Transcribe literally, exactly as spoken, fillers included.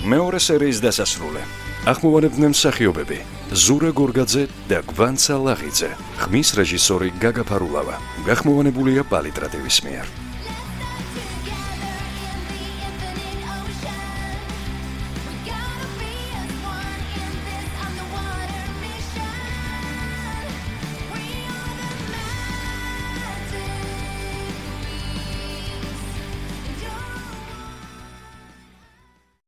მეორე სერიის დასასრული. ახმოვანებდნენ მსახიობები ზურა გორგაძე და გვანცა ლაღიძე. ხმის რეჟისორი გაგა ფარულავა. გახმოვანებულია პალიტრატივის მიერ.